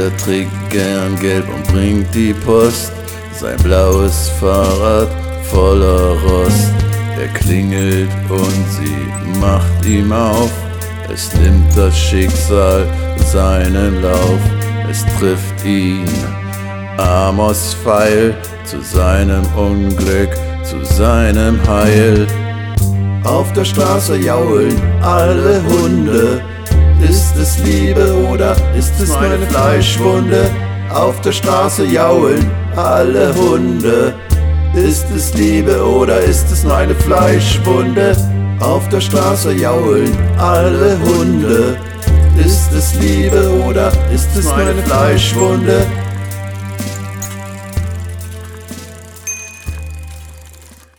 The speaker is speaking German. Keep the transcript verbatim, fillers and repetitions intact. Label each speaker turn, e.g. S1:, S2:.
S1: Er trägt gern Gelb und bringt die Post, sein blaues Fahrrad voller Rost. Er klingelt und sie macht ihm auf, es nimmt das Schicksal seinen Lauf. Es trifft ihn Amors Pfeil, zu seinem Unglück, zu seinem Heil. Auf der Straße jaulen alle Hunde, ist es Liebe oder ist es nur eine Fleischwunde? Auf der Straße jaulen alle Hunde, ist es Liebe oder ist es nur eine Fleischwunde? Auf der Straße jaulen alle Hunde, ist es Liebe oder ist es nur eine Fleischwunde?